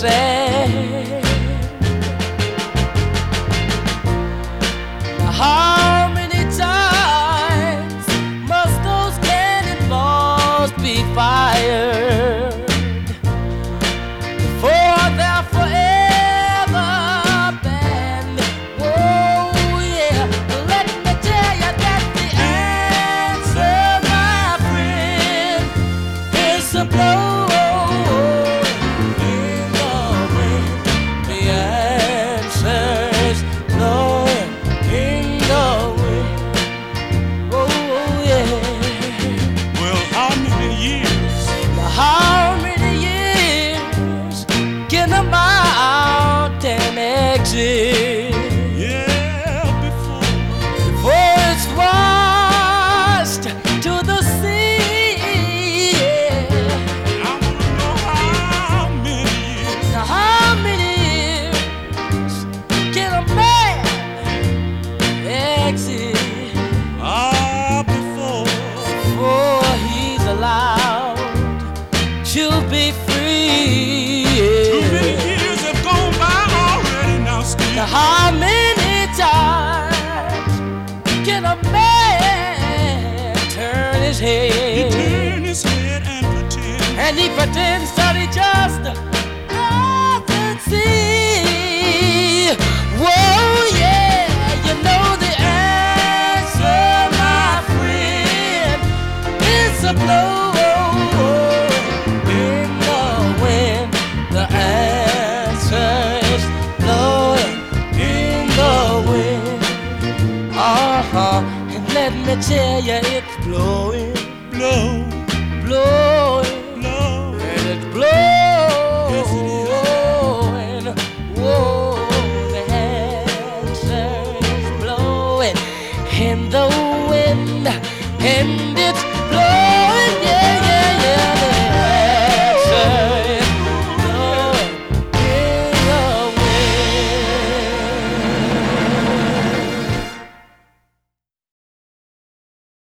sand. How many times must those cannonballs be fired before they're forever banned? Oh yeah, let me tell you that the answer, my friend, is a blow. How many years can a mountain exist? Yeah, before it's washed to the sea. I wanna know how many years. Now how many years can a man exist? Before he's allowed to be free. Too many years have gone by already now, Steve. Now how many times can a man turn his head? He turn his head and pretend. And he pretends that he just doesn't see. Whoa, yeah, you know the answer, my friend, is a blow. And let me tell you, it's blowing, Blow, blow.